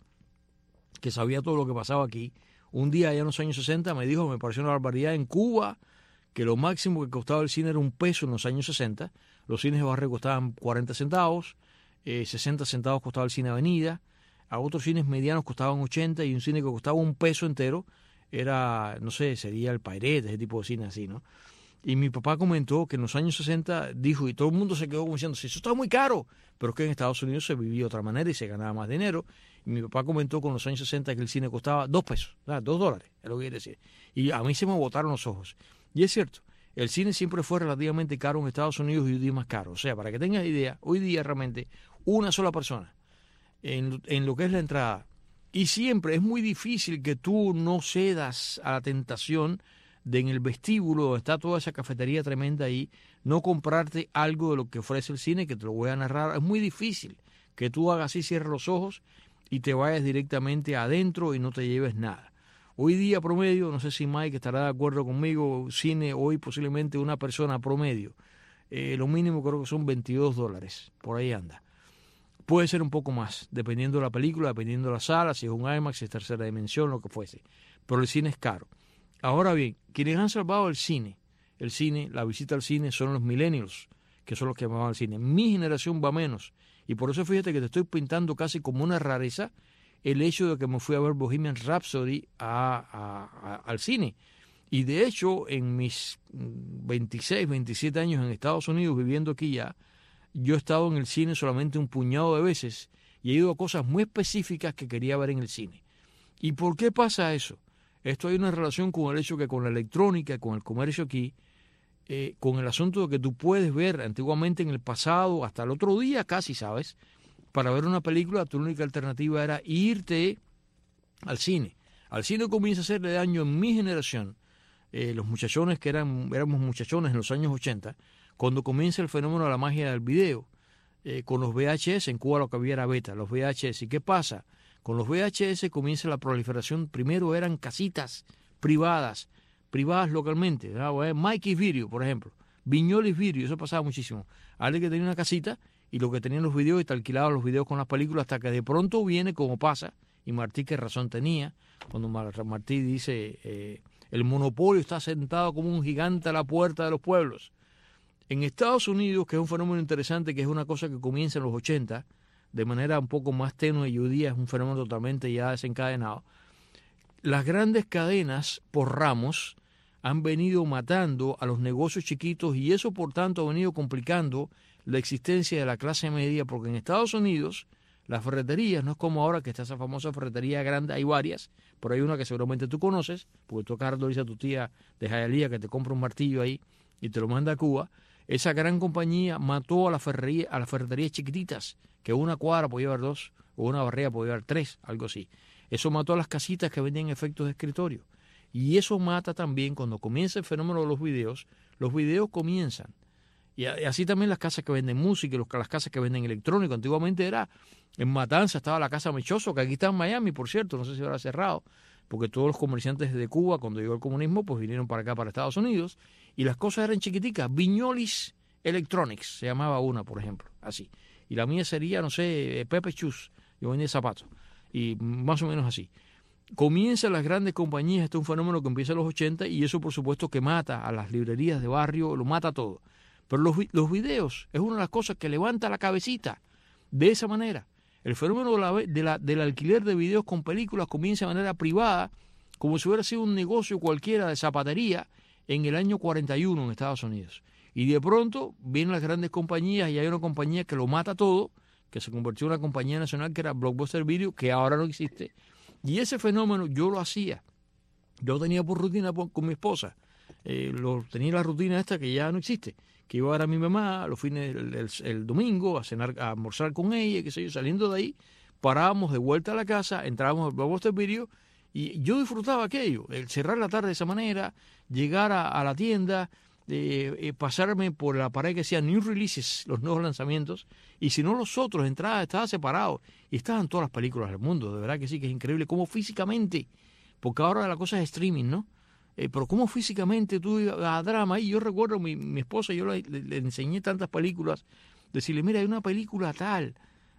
que sabía todo lo que pasaba aquí, un día allá en los años sesenta me dijo, me pareció una barbaridad en Cuba, que lo máximo que costaba el cine era un peso en los años sesenta, los cines de barrio costaban cuarenta centavos, eh, sesenta centavos costaba el cine Avenida, a otros cines medianos costaban ochenta y un cine que costaba un peso entero era, no sé, sería el Pirate, ese tipo de cine así, ¿no? Y mi papá comentó que en los años sesenta dijo, y todo el mundo se quedó como diciendo, si eso está muy caro, pero es que en Estados Unidos se vivía de otra manera y se ganaba más dinero. Y mi papá comentó con los años sesenta que el cine costaba dos pesos, ¿verdad? dos dólares, es lo que quiere decir. Y a mí se me botaron los ojos. Y es cierto, el cine siempre fue relativamente caro en Estados Unidos y hoy día más caro. O sea, para que tengas idea, hoy día realmente una sola persona en, en lo que es la entrada. Y siempre es muy difícil que tú no cedas a la tentación de en el vestíbulo donde está toda esa cafetería tremenda ahí, no comprarte algo de lo que ofrece el cine, que te lo voy a narrar. Es muy difícil que tú hagas así, cierres los ojos y te vayas directamente adentro y no te lleves nada. Hoy día promedio, no sé si Mike estará de acuerdo conmigo, cine hoy posiblemente una persona promedio, eh, lo mínimo creo que son veintidós dólares, por ahí anda. Puede ser un poco más, dependiendo de la película, dependiendo de la sala, si es un IMAX, si es tercera dimensión, lo que fuese. Pero el cine es caro. Ahora bien, quienes han salvado el cine, el cine, la visita al cine, son los millennials, que son los que amaban el cine. Mi generación va menos. Y por eso fíjate que te estoy pintando casi como una rareza el hecho de que me fui a ver Bohemian Rhapsody a, a, a, al cine. Y de hecho, en mis veintiséis, veintisiete años en Estados Unidos, viviendo aquí ya, yo he estado en el cine solamente un puñado de veces y he ido a cosas muy específicas que quería ver en el cine. ¿Y por qué pasa eso? Esto hay una relación con el hecho que con la electrónica, con el comercio aquí, eh, con el asunto de que tú puedes ver antiguamente en el pasado, hasta el otro día casi, ¿sabes? Para ver una película, tu única alternativa era irte al cine. Al cine comienza a hacerle daño en mi generación, eh, los muchachones que eran, éramos muchachones en los años ochenta, cuando comienza el fenómeno de la magia del video, eh, con los V H S, en Cuba lo que había era beta, los V H S. ¿Y qué pasa? Con los V H S comienza la proliferación, primero eran casitas privadas, privadas localmente, ¿verdad? Mikey's Video, por ejemplo, Viñolis Video, eso pasaba muchísimo. Alguien que tenía una casita y lo que tenían los videos y te alquilaban los videos con las películas hasta que de pronto viene, como pasa y Martí qué razón tenía, cuando Martí dice, eh, el monopolio está sentado como un gigante a la puerta de los pueblos. En Estados Unidos, que es un fenómeno interesante, que es una cosa que comienza en los ochenta, de manera un poco más tenue y hoy día es un fenómeno totalmente ya desencadenado, las grandes cadenas por ramos han venido matando a los negocios chiquitos y eso por tanto ha venido complicando la existencia de la clase media, porque en Estados Unidos las ferreterías no es como ahora que está esa famosa ferretería grande, hay varias, pero hay una que seguramente tú conoces, porque tú acá le dices a tu tía de Hialeah que te compra un martillo ahí y te lo manda a Cuba. Esa gran compañía mató a, la ferrería, a las ferreterías chiquititas, que una cuadra podía llevar dos, o una barrera podía llevar tres, algo así. Eso mató a las casitas que vendían efectos de escritorio. Y eso mata también cuando comienza el fenómeno de los videos, los videos comienzan. Y así también las casas que venden música, las casas que venden electrónico. Antiguamente era, en Matanza estaba la Casa Mechoso, que aquí está en Miami, por cierto, no sé si habrá cerrado, porque todos los comerciantes de Cuba, cuando llegó el comunismo, pues vinieron para acá, para Estados Unidos, y las cosas eran chiquiticas. Viñolis Electronics se llamaba una, por ejemplo, así. Y la mía sería, no sé, Pepe Chus, yo vendía zapatos, y más o menos así. Comienzan las grandes compañías, este es un fenómeno que empieza en los ochenta, y eso por supuesto que mata a las librerías de barrio, lo mata todo. Pero los, los videos es una de las cosas que levanta la cabecita de esa manera. El fenómeno de la, de la, del alquiler de videos con películas comienza de manera privada, como si hubiera sido un negocio cualquiera de zapatería en el año cuarenta y uno en Estados Unidos. Y de pronto vienen las grandes compañías y hay una compañía que lo mata todo, que se convirtió en una compañía nacional que era Blockbuster Video, que ahora no existe. Y ese fenómeno yo lo hacía. Yo tenía por rutina con mi esposa. Eh, lo, tenía la rutina esta que ya no existe, que iba a ver a mi mamá los fines el, el, el domingo a cenar, a almorzar con ella, qué sé yo. Saliendo de ahí, parábamos de vuelta a la casa, entrábamos al Blockbuster Video y yo disfrutaba aquello, el cerrar la tarde de esa manera, llegar a, a la tienda, eh, eh, pasarme por la pared que decía New Releases, los nuevos lanzamientos, y si no los otros, entraba, estaba separado y estaban todas las películas del mundo. De verdad que sí, que es increíble cómo físicamente, porque ahora la cosa es streaming, ¿no? Eh, pero cómo físicamente tú a drama, y yo recuerdo mi, mi esposa, yo le, le, le enseñé tantas películas, decirle, mira, hay una película tal,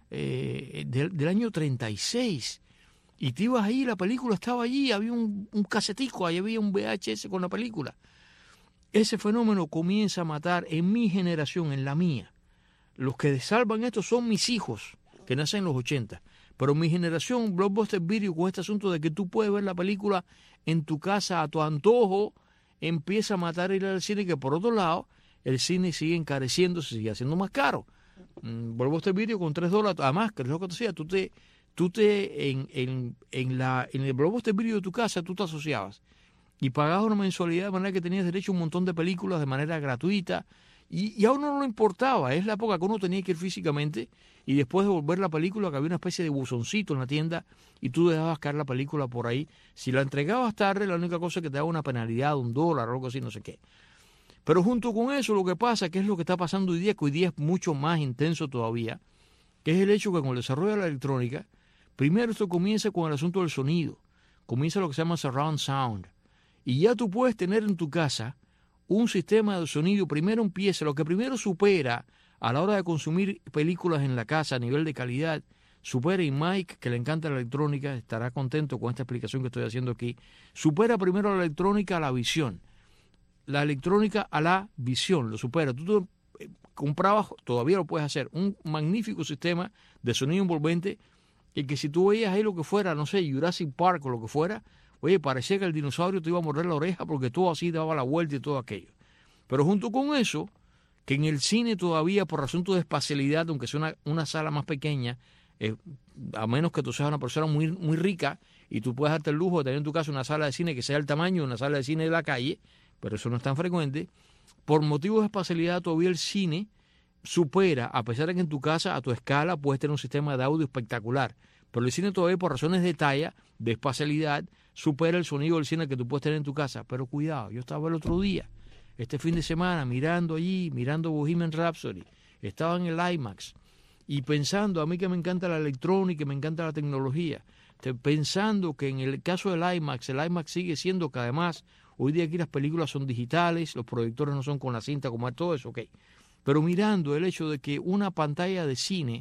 eh, del, del año treinta y seis, y te ibas ahí, la película estaba allí, había un, un casetico, ahí había un V H S con la película. Ese fenómeno comienza a matar en mi generación, en la mía. Los que salvan esto son mis hijos, que nacen en los ochenta. Pero mi generación, Blockbuster Video, con este asunto de que tú puedes ver la película en tu casa a tu antojo, empieza a matar ir al cine, que por otro lado, el cine sigue encareciendo, se sigue haciendo más caro. Mm, Blockbuster Video con tres dólares, además, que es lo que te decía, tú te, tú te en, en, en, la, en el Blockbuster Video de tu casa, tú te asociabas y pagabas una mensualidad de manera que tenías derecho a un montón de películas de manera gratuita. Y, y a uno no le importaba, es la época que uno tenía que ir físicamente y después de volver la película, que había una especie de buzoncito en la tienda y tú dejabas caer la película por ahí. Si la entregabas tarde, la única cosa es que te daba una penalidad de un dólar o algo así, no sé qué. Pero junto con eso, lo que pasa, que es lo que está pasando hoy día, que hoy día es mucho más intenso todavía, que es el hecho que con el desarrollo de la electrónica, primero esto comienza con el asunto del sonido, comienza lo que se llama surround sound, y ya tú puedes tener en tu casa un sistema de sonido, primero empieza, lo que primero supera a la hora de consumir películas en la casa a nivel de calidad, supera, y Mike, que le encanta la electrónica, estará contento con esta explicación que estoy haciendo aquí, supera primero la electrónica a la visión, la electrónica a la visión, lo supera. Tú, tú eh, comprabas, todavía lo puedes hacer, un magnífico sistema de sonido envolvente, y que si tú veías ahí lo que fuera, no sé, Jurassic Park o lo que fuera, oye, parecía que el dinosaurio te iba a morder la oreja porque todo así daba la vuelta y todo aquello. Pero junto con eso, que en el cine todavía por asunto de espacialidad, aunque sea una, una sala más pequeña, eh, a menos que tú seas una persona muy, muy rica y tú puedas darte el lujo de tener en tu casa una sala de cine que sea el tamaño de una sala de cine de la calle, pero eso no es tan frecuente, por motivos de espacialidad todavía el cine supera, a pesar de que en tu casa a tu escala puedes tener un sistema de audio espectacular, pero el cine todavía por razones de talla, de espacialidad, supera el sonido del cine que tú puedes tener en tu casa. Pero cuidado, yo estaba el otro día, este fin de semana, mirando allí, mirando Bohemian Rhapsody, estaba en el IMAX y pensando, a mí que me encanta la electrónica, me encanta la tecnología, pensando que en el caso del IMAX, el IMAX sigue siendo que además hoy día aquí las películas son digitales, los proyectores no son con la cinta como es todo eso, ok. Pero mirando el hecho de que una pantalla de cine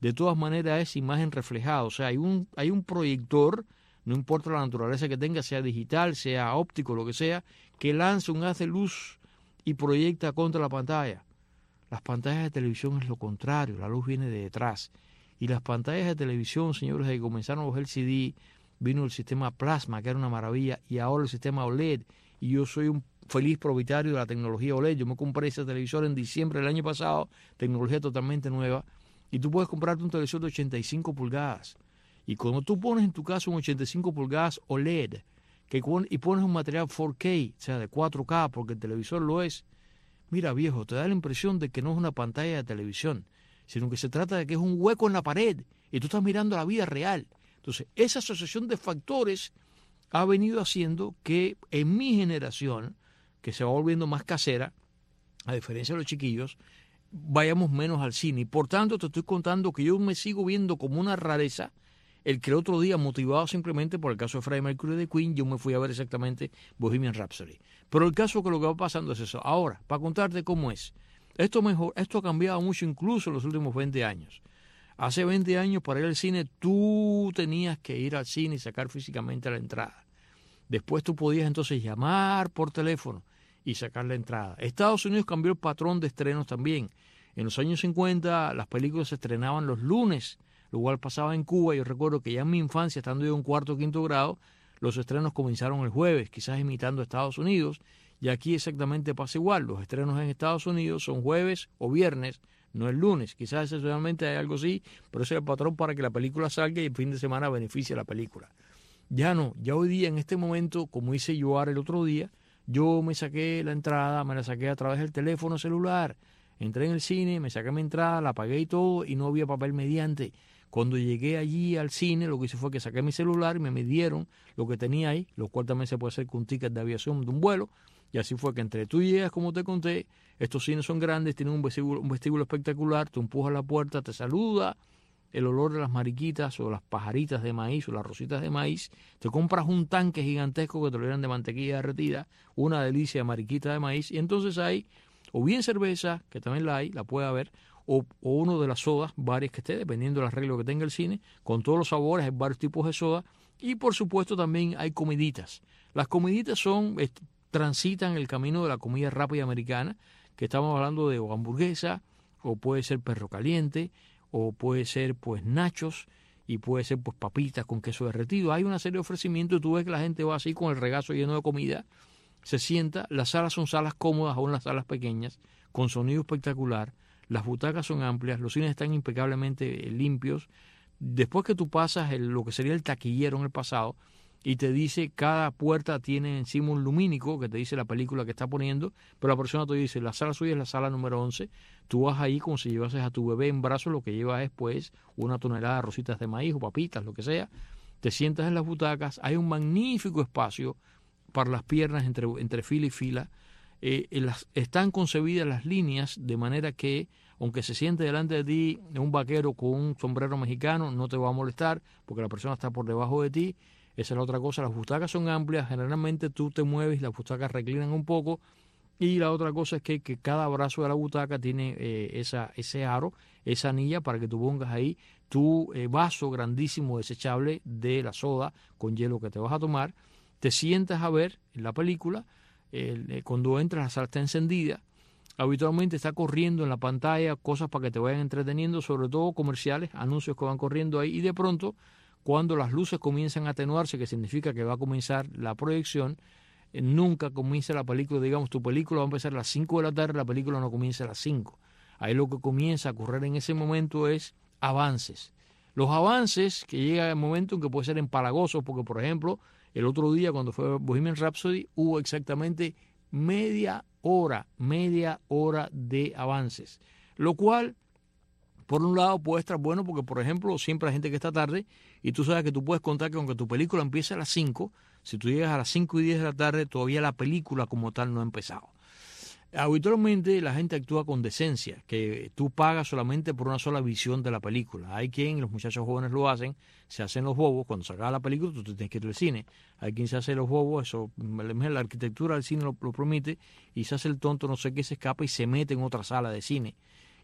de todas maneras es imagen reflejada. O sea, hay un, hay un proyector, no importa la naturaleza que tenga, sea digital, sea óptico, lo que sea, que lanza un haz de luz y proyecta contra la pantalla. Las pantallas de televisión es lo contrario, la luz viene de detrás. Y las pantallas de televisión, señores, desde que comenzaron los L C D, vino el sistema plasma, que era una maravilla, y ahora el sistema O L E D. Y yo soy un feliz propietario de la tecnología O L E D. Yo me compré ese televisor en diciembre del año pasado, tecnología totalmente nueva. Y tú puedes comprarte un televisor de ochenta y cinco pulgadas. Y cuando tú pones en tu casa un ochenta y cinco pulgadas O L E D, que, y pones un material cuatro K, o sea, de cuatro K, porque el televisor lo es, mira, viejo, te da la impresión de que no es una pantalla de televisión, sino que se trata de que es un hueco en la pared y tú estás mirando la vida real. Entonces, esa asociación de factores ha venido haciendo que en mi generación, que se va volviendo más casera, a diferencia de los chiquillos, vayamos menos al cine. Y por tanto, te estoy contando que yo me sigo viendo como una rareza el que el otro día, motivado simplemente por el caso de Freddie Mercury de Queen, yo me fui a ver exactamente Bohemian Rhapsody. Pero el caso que lo que va pasando es eso. Ahora, para contarte cómo es. Esto, mejor, esto ha cambiado mucho incluso en los últimos veinte años. Hace veinte años para ir al cine tú tenías que ir al cine y sacar físicamente la entrada. Después tú podías entonces llamar por teléfono y sacar la entrada. Estados Unidos cambió el patrón de estrenos también. En los años cincuenta las películas se estrenaban los lunes, lo cual pasaba en Cuba. Yo recuerdo que ya en mi infancia, estando yo en cuarto o quinto grado, los estrenos comenzaron el jueves, quizás imitando a Estados Unidos, y aquí exactamente pasa igual. Los estrenos en Estados Unidos son jueves o viernes, no el lunes. Quizás excepcionalmente hay algo así, pero ese es el patrón para que la película salga y el fin de semana beneficie a la película. Ya no, ya hoy día en este momento, como hice yo ahora el otro día, yo me saqué la entrada, me la saqué a través del teléfono celular, entré en el cine, me saqué mi entrada, la pagué y todo, y no había papel mediante. Cuando llegué allí al cine, lo que hice fue que saqué mi celular y me midieron lo que tenía ahí, lo cual también se puede hacer con un ticket de aviación de un vuelo, y así fue que entre tú y llegas, como te conté, estos cines son grandes, tienen un vestíbulo, un vestíbulo espectacular, tú empujas la puerta, te saluda, el olor de las mariquitas o las pajaritas de maíz o las rositas de maíz, te compras un tanque gigantesco que te lo llenan de mantequilla derretida, una delicia de mariquita de maíz, y entonces hay o bien cerveza, que también la hay, la puede haber, o, o uno de las sodas, varias que esté, dependiendo del arreglo que tenga el cine, con todos los sabores, hay varios tipos de soda, y por supuesto también hay comiditas. Las comiditas son, est- transitan el camino de la comida rápida americana, que estamos hablando de o hamburguesa, o puede ser perro caliente, o puede ser pues nachos, y puede ser pues papitas con queso derretido. Hay una serie de ofrecimientos y tú ves que la gente va así con el regazo lleno de comida, se sienta, las salas son salas cómodas, aún las salas pequeñas, con sonido espectacular, las butacas son amplias, los cines están impecablemente limpios. Después que tú pasas el, lo que sería el taquillero en el pasado, y te dice, cada puerta tiene encima un lumínico que te dice la película que está poniendo, pero la persona te dice, la sala suya es la sala número once, tú vas ahí como si llevases a tu bebé en brazos, lo que llevas es pues una tonelada de rositas de maíz o papitas, lo que sea, te sientas en las butacas, hay un magnífico espacio para las piernas entre, entre fila y fila, eh, las, están concebidas las líneas de manera que, aunque se siente delante de ti un vaquero con un sombrero mexicano, no te va a molestar, porque la persona está por debajo de ti. Esa es la otra cosa, las butacas son amplias, generalmente tú te mueves, las butacas reclinan un poco, y la otra cosa es que, que cada brazo de la butaca tiene eh, esa, ese aro, esa anilla para que tú pongas ahí tu eh, vaso grandísimo desechable de la soda con hielo que te vas a tomar, te sientas a ver la película, eh, cuando entras la sala está encendida, habitualmente está corriendo en la pantalla cosas para que te vayan entreteniendo, sobre todo comerciales, anuncios que van corriendo ahí, y de pronto cuando las luces comienzan a atenuarse, que significa que va a comenzar la proyección, eh, nunca comienza la película, digamos, tu película va a empezar a las cinco de la tarde, la película no comienza a las cinco. Ahí lo que comienza a ocurrir en ese momento es avances. Los avances que llega el momento en que puede ser empalagoso, porque por ejemplo, el otro día cuando fue Bohemian Rhapsody hubo exactamente media hora, media hora de avances, lo cual por un lado puede estar bueno porque, por ejemplo, siempre hay gente que está tarde y tú sabes que tú puedes contar que aunque tu película empiece a las cinco, si tú llegas a las cinco y diez de la tarde, todavía la película como tal no ha empezado. Habitualmente la gente actúa con decencia, que tú pagas solamente por una sola visión de la película. Hay quien, los muchachos jóvenes lo hacen, se hacen los bobos, cuando se acaba la película tú tienes que ir al cine. Hay quien se hace los bobos, eso, la arquitectura del cine lo, lo permite, y se hace el tonto, no sé qué, se escapa y se mete en otra sala de cine.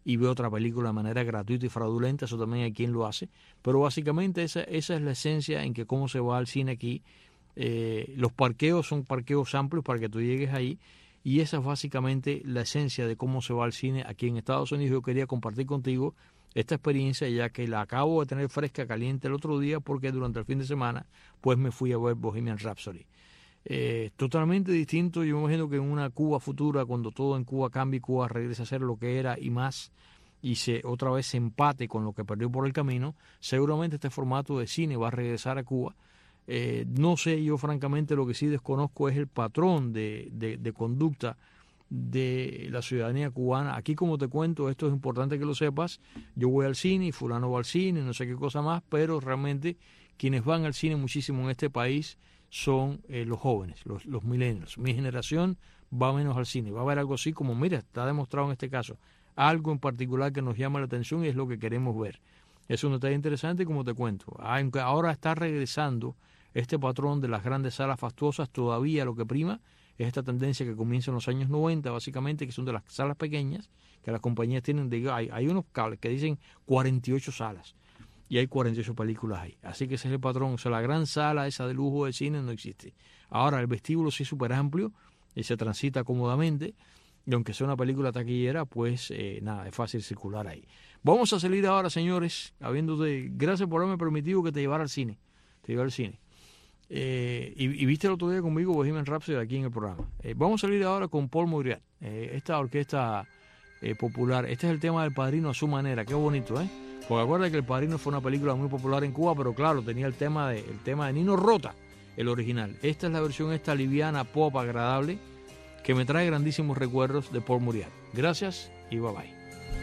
y ve otra película de manera gratuita y fraudulenta, eso también hay quien lo hace, pero básicamente esa, esa es la esencia en que cómo se va al cine aquí. Eh, los parqueos son parqueos amplios para que tú llegues ahí, y esa es básicamente la esencia de cómo se va al cine aquí en Estados Unidos. Yo quería compartir contigo esta experiencia, ya que la acabo de tener fresca, caliente el otro día, porque durante el fin de semana pues me fui a ver Bohemian Rhapsody. Eh, totalmente distinto. Yo me imagino que en una Cuba futura, cuando todo en Cuba cambie, Cuba regrese a ser lo que era y más, y se otra vez se empate con lo que perdió por el camino, seguramente este formato de cine va a regresar a Cuba. Eh, no sé, yo francamente lo que sí desconozco es el patrón de, de, de conducta de la ciudadanía cubana. Aquí, como te cuento, esto es importante que lo sepas, yo voy al cine y fulano va al cine, no sé qué cosa más, pero realmente quienes van al cine muchísimo en este país son eh, los jóvenes, los, los millennials. Mi generación va menos al cine, va a haber algo así como, mira, está demostrado en este caso, algo en particular que nos llama la atención y es lo que queremos ver. Es un detalle interesante, como te cuento. Aunque ahora está regresando este patrón de las grandes salas fastuosas, todavía lo que prima es esta tendencia que comienza en los años noventa, básicamente, que son de las salas pequeñas, que las compañías tienen, de, hay, hay unos cables que dicen cuarenta y ocho salas, y hay cuarenta y ocho películas ahí. Así que ese es el patrón. O sea, la gran sala esa de lujo de cine no existe. Ahora, el vestíbulo sí es súper amplio, y se transita cómodamente, y aunque sea una película taquillera, pues eh, nada, es fácil circular ahí. Vamos a salir ahora, señores, habiéndote, gracias por haberme permitido que te llevara al cine, te llevara al cine. Eh, y, y viste el otro día conmigo Bohemian Rhapsody aquí en el programa. Eh, vamos a salir ahora con Paul Mouriat, eh, esta orquesta eh, popular. Este es el tema del Padrino a su manera, qué bonito, ¿eh? Porque acuerda que El Padrino fue una película muy popular en Cuba, pero claro, tenía el tema de, el tema de Nino Rota, el original. Esta es la versión esta liviana, pop, agradable, que me trae grandísimos recuerdos de Paul Mouriat. Gracias y bye bye.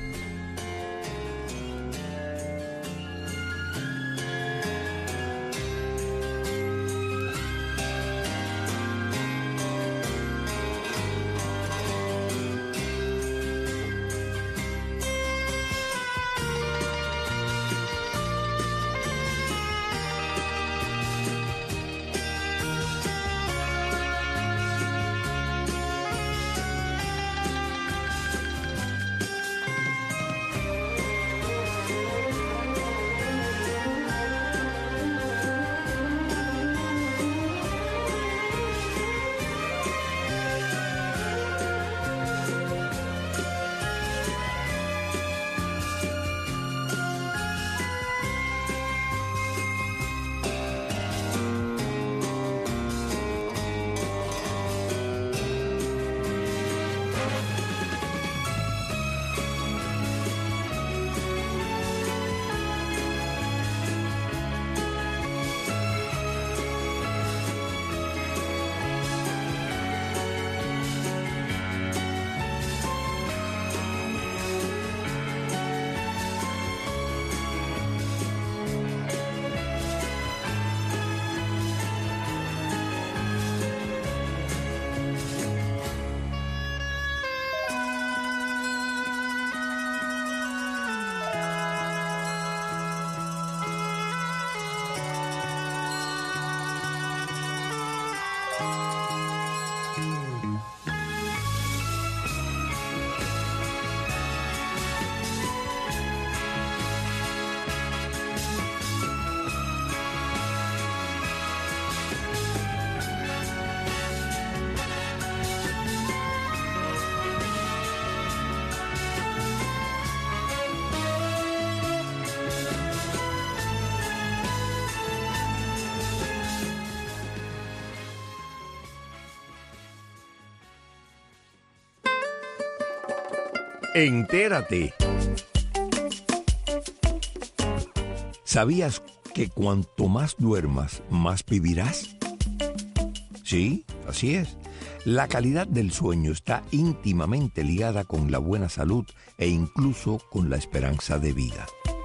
Entérate. ¿Sabías que cuanto más duermas, más vivirás? Sí, así es. La calidad del sueño está íntimamente ligada con la buena salud e incluso con la esperanza de vida.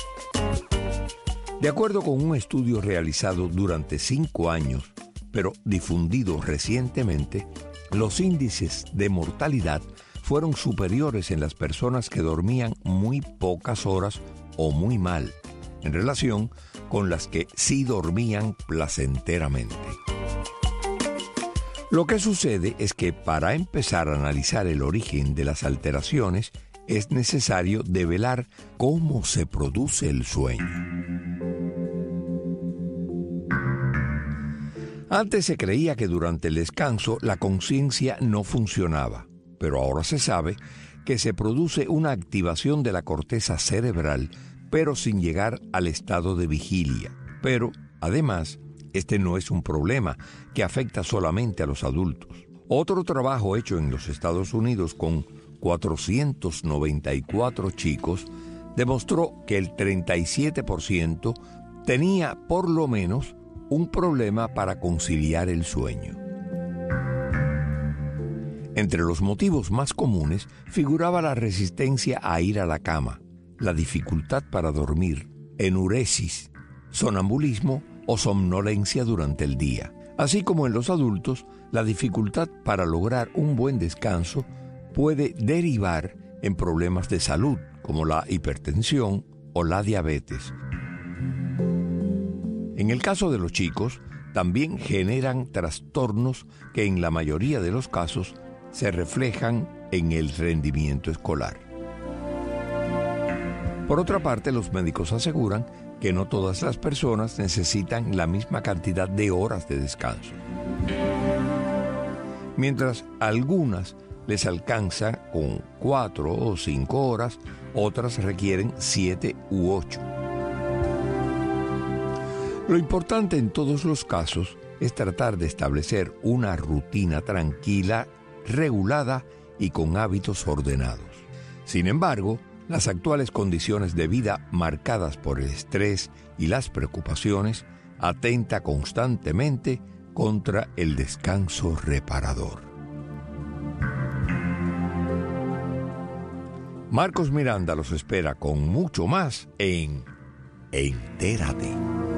De acuerdo con un estudio realizado durante cinco años, pero difundido recientemente, los índices de mortalidad fueron superiores en las personas que dormían muy pocas horas o muy mal, en relación con las que sí dormían placenteramente. Lo que sucede es que para empezar a analizar el origen de las alteraciones es necesario develar cómo se produce el sueño. Antes se creía que durante el descanso la conciencia no funcionaba, pero ahora se sabe que se produce una activación de la corteza cerebral, pero sin llegar al estado de vigilia. Pero, además, este no es un problema que afecta solamente a los adultos. Otro trabajo hecho en los Estados Unidos con cuatrocientos noventa y cuatro chicos demostró que el treinta y siete por ciento tenía por lo menos un problema para conciliar el sueño. Entre los motivos más comunes figuraba la resistencia a ir a la cama, la dificultad para dormir, enuresis, sonambulismo o somnolencia durante el día. Así como en los adultos, la dificultad para lograr un buen descanso puede derivar en problemas de salud, como la hipertensión o la diabetes. En el caso de los chicos, también generan trastornos que en la mayoría de los casos se reflejan en el rendimiento escolar. Por otra parte, los médicos aseguran que no todas las personas necesitan la misma cantidad de horas de descanso. Mientras algunas les alcanza con cuatro o cinco horas, otras requieren siete u ocho. Lo importante en todos los casos es tratar de establecer una rutina tranquila, regulada y con hábitos ordenados. Sin embargo, las actuales condiciones de vida marcadas por el estrés y las preocupaciones atenta constantemente contra el descanso reparador. Marcos Miranda los espera con mucho más en Entérate.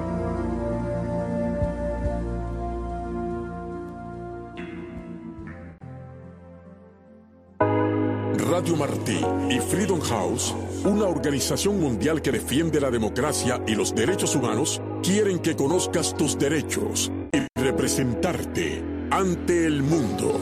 Radio Martí y Freedom House, una organización mundial que defiende la democracia y los derechos humanos, quieren que conozcas tus derechos y representarte ante el mundo.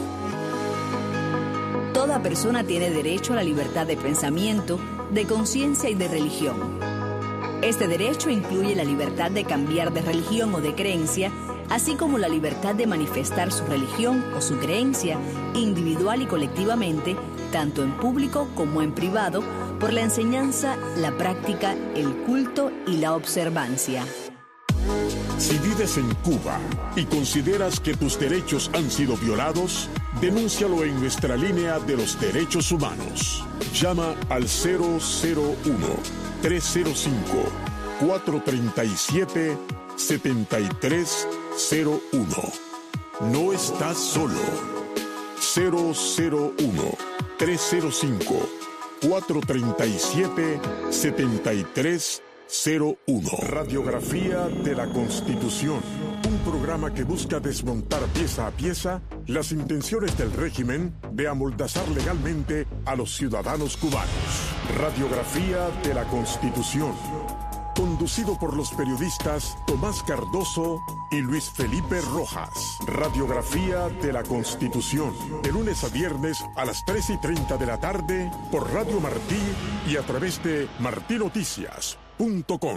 Toda persona tiene derecho a la libertad de pensamiento, de conciencia y de religión. Este derecho incluye la libertad de cambiar de religión o de creencia, así como la libertad de manifestar su religión o su creencia, individual y colectivamente, tanto en público como en privado, por la enseñanza, la práctica, el culto y la observancia. Si vives en Cuba y consideras que tus derechos han sido violados, denúncialo en nuestra línea de los derechos humanos. Llama al cero cero uno, tres cero cinco, cuatro tres siete, siete tres cero uno. No estás solo. cero cero uno, tres cero cinco, cuatro tres siete, siete tres cero uno. Radiografía de la Constitución. Un programa que busca desmontar pieza a pieza las intenciones del régimen de amordazar legalmente a los ciudadanos cubanos. Radiografía de la Constitución. Conducido por los periodistas Tomás Cardoso y Luis Felipe Rojas. Radiografía de la Constitución. De lunes a viernes a las tres y treinta de la tarde por Radio Martí y a través de martí noticias punto com.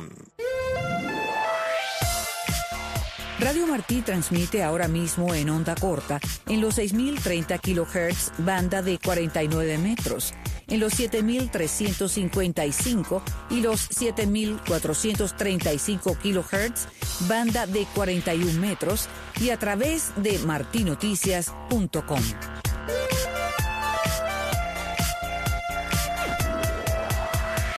Radio Martí transmite ahora mismo en onda corta en los seis mil treinta kilohertz, banda de cuarenta y nueve metros, en los siete mil trescientos cincuenta y cinco y los siete mil cuatrocientos treinta y cinco kilohertz, banda de cuarenta y un metros, y a través de martí noticias punto com.